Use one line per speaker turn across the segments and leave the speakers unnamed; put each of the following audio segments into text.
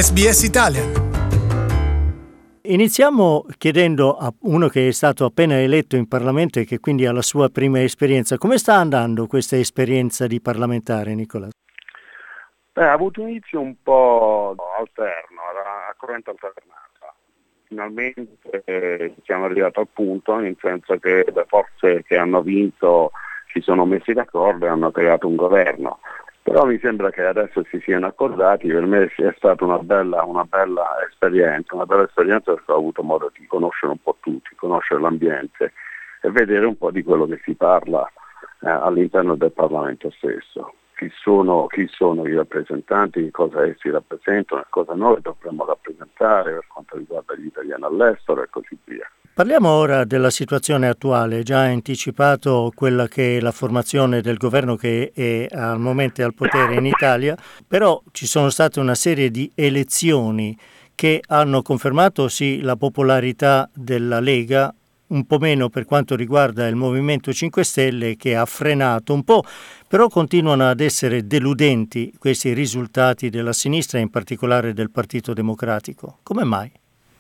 SBS Italian.
Iniziamo chiedendo a uno che è stato appena eletto in Parlamento e che quindi ha la sua prima esperienza. Come sta andando questa esperienza di parlamentare, Nicola?
Ha avuto un inizio un po' alterno, a corrente alternata. Finalmente siamo arrivati al punto, nel senso che le forze che hanno vinto si sono messi d'accordo e hanno creato un governo. Però mi sembra che adesso si siano accordati. Per me è stata una bella esperienza, perché ho avuto modo di conoscere un po' tutti, conoscere l'ambiente e vedere un po' di quello che si parla all'interno del Parlamento stesso. Chi sono i rappresentanti, che cosa essi rappresentano e cosa noi dovremmo rappresentare per quanto riguarda gli italiani all'estero e così via.
Parliamo ora della situazione attuale. Già anticipato quella che è la formazione del governo che è al momento al potere in Italia, però ci sono state una serie di elezioni che hanno confermato sì la popolarità della Lega, un po' meno per quanto riguarda il Movimento 5 Stelle che ha frenato un po', però continuano ad essere deludenti questi risultati della sinistra, in particolare del Partito Democratico. Come mai?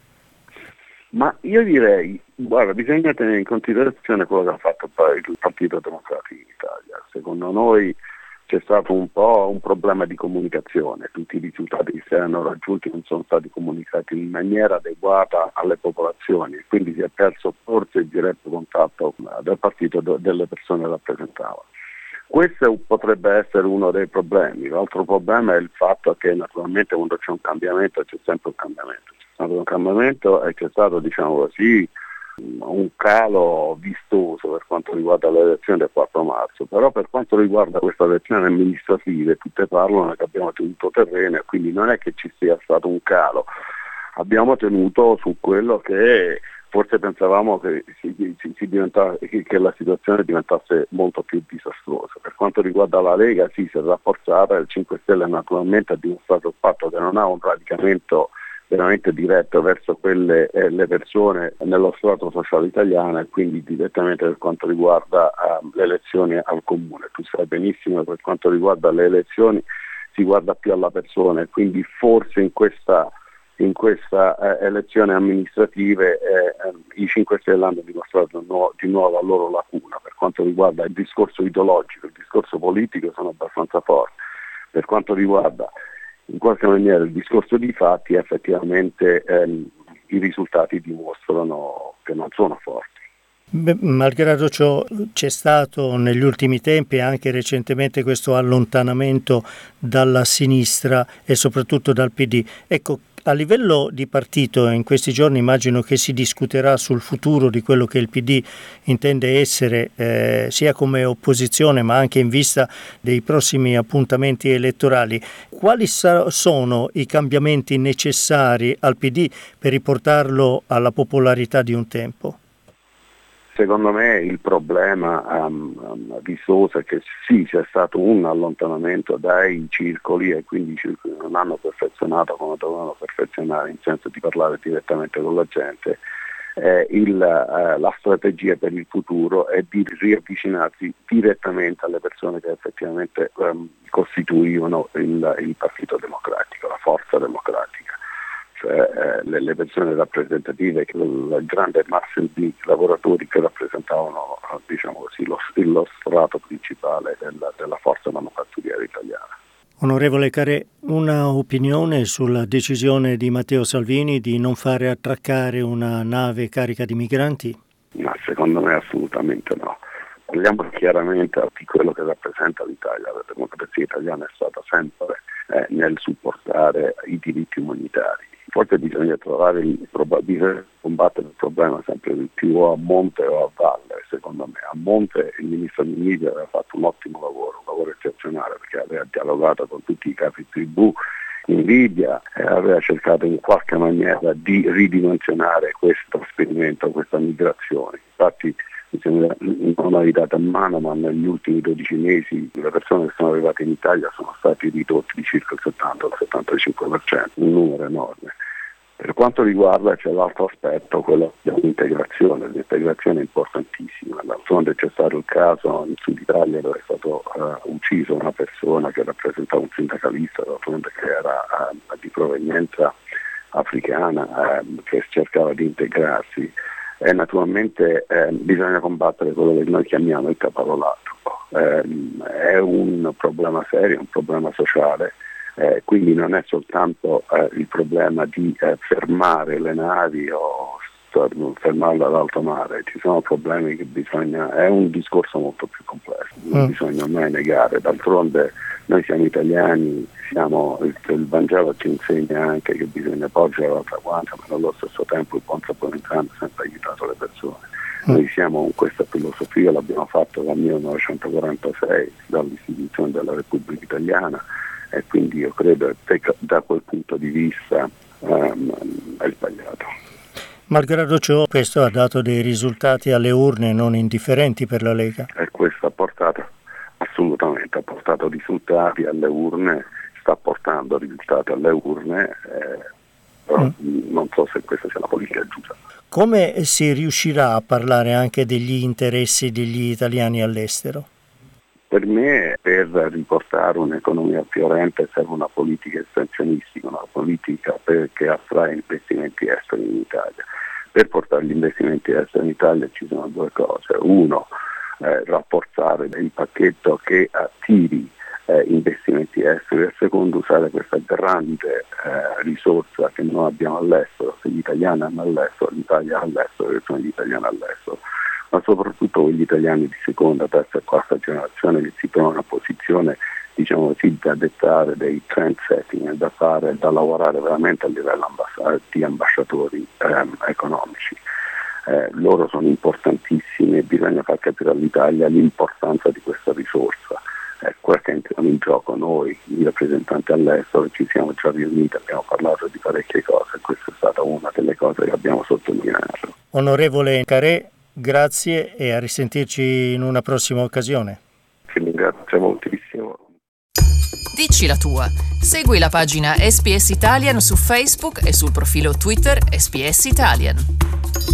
Ma io direi, guarda, bisogna tenere in considerazione quello che ha fatto poi il Partito Democratico in Italia. Secondo noi c'è stato un po' un problema di comunicazione, tutti i risultati che si erano raggiunti non sono stati comunicati in maniera adeguata alle popolazioni e quindi si è perso forse il diretto contatto del partito delle persone che rappresentava. Questo potrebbe essere uno dei problemi. L'altro problema è il fatto che naturalmente quando c'è un cambiamento c'è sempre un cambiamento. C'è stato un cambiamento e c'è stato, diciamo così, un calo vistoso per quanto riguarda le elezioni del 4 marzo, però per quanto riguarda queste elezioni amministrative tutte parlano che abbiamo tenuto terreno e quindi non è che ci sia stato un calo, abbiamo tenuto su quello che forse pensavamo che che la situazione diventasse molto più disastrosa. Per quanto riguarda la Lega sì, si è rafforzata, il 5 Stelle naturalmente ha dimostrato il fatto che non ha un radicamento veramente diretto verso le persone nello strato sociale italiano e quindi direttamente per quanto riguarda le elezioni al comune. Tu sai benissimo che per quanto riguarda le elezioni si guarda più alla persona e quindi forse in questa elezione amministrative i 5 Stelle hanno dimostrato di nuovo la loro lacuna. Per quanto riguarda il discorso ideologico, il discorso politico sono abbastanza forti. Per quanto riguarda in qualche maniera il discorso di fatti, effettivamente i risultati dimostrano che non sono forti.
Malgrado ciò c'è stato negli ultimi tempi e anche recentemente questo allontanamento dalla sinistra e soprattutto dal PD. Ecco, a livello di partito in questi giorni immagino che si discuterà sul futuro di quello che il PD intende essere sia come opposizione ma anche in vista dei prossimi appuntamenti elettorali. Quali sono i cambiamenti necessari al PD per riportarlo alla popolarità di un tempo?
Secondo me il problema vistoso è che sì, c'è stato un allontanamento dai circoli e quindi i circoli non hanno perfezionato come dovevano perfezionare in senso di parlare direttamente con la gente. La strategia per il futuro è di riavvicinarsi direttamente alle persone che effettivamente costituivano il Partito Democratico, la forza democratica. Cioè le persone rappresentative, la grande massa di lavoratori che rappresentavano diciamo così, lo strato principale della forza manifatturiera italiana.
Onorevole Carré, una opinione sulla decisione di Matteo Salvini di non fare attraccare una nave carica di migranti?
No, secondo me assolutamente no. Parliamo chiaramente di quello che rappresenta l'Italia. La democrazia italiana è stata sempre nel supportare i diritti umanitari. Forse bisogna bisogna combattere il problema sempre di più a monte o a valle, secondo me. A monte il ministro Minniti aveva fatto un ottimo lavoro, un lavoro eccezionale, perché aveva dialogato con tutti i capi tribù in Libia e aveva cercato in qualche maniera di ridimensionare questo trasferimento, questa migrazione. Infatti non è data in mano, ma negli ultimi 12 mesi le persone che sono arrivate in Italia sono stati ridotti di circa il 70-75%, un numero enorme. Per quanto riguarda c'è l'altro aspetto, quello dell'integrazione. L'integrazione è importantissima. D'altronde c'è stato il caso in Sud Italia dove è stato ucciso una persona che rappresentava un sindacalista, d'altronde che era di provenienza africana che cercava di integrarsi, e naturalmente bisogna combattere quello che noi chiamiamo il caporalato. È un problema serio, un problema sociale, quindi non è soltanto il problema di fermare le navi o fermarle ad alto mare, ci sono problemi che è un discorso molto più complesso, non bisogna mai negare, d'altronde noi siamo italiani, il Vangelo ci insegna anche che bisogna porgere l'altra guancia, ma nello stesso tempo il buon samaritano ha sempre aiutato le persone. Noi siamo con questa filosofia, l'abbiamo fatto dal 1946, dall'istituzione della Repubblica Italiana, e quindi io credo che da quel punto di vista è sbagliato.
Malgrado ciò, questo ha dato dei risultati alle urne non indifferenti per la Lega.
E questo ha portato risultati alle urne, sta portando risultati alle urne, però non so se questa sia la politica giusta.
Come si riuscirà a parlare anche degli interessi degli italiani all'estero?
Per me, per riportare un'economia fiorente serve una politica estensionistica, una politica che attrae investimenti esteri in Italia. Per portare gli investimenti esteri in Italia ci sono due cose. Uno, rafforzare il pacchetto che attiri investimenti esteri, e secondo, usare questa grande risorsa che noi abbiamo all'estero. Se gli italiani hanno all'estero, l'Italia ha all'estero, e sono gli italiani all'estero, ma soprattutto quegli italiani di seconda, terza e quarta generazione che si trovano in una posizione, diciamo così, da dettare dei trend setting, da lavorare veramente a livello di ambasciatori economici. Loro sono importantissimi e bisogna far capire all'Italia l'importanza di questa risorsa. Quel che entriamo in gioco noi, i rappresentanti all'estero, ci siamo già riuniti, abbiamo parlato di parecchie cose, e questa è stata una delle cose che abbiamo sottolineato.
Onorevole Carré, grazie e a risentirci in una prossima occasione.
Ci ringrazio moltissimo.
Dici la tua. Segui la pagina SPS Italian su Facebook e sul profilo Twitter SPS Italian.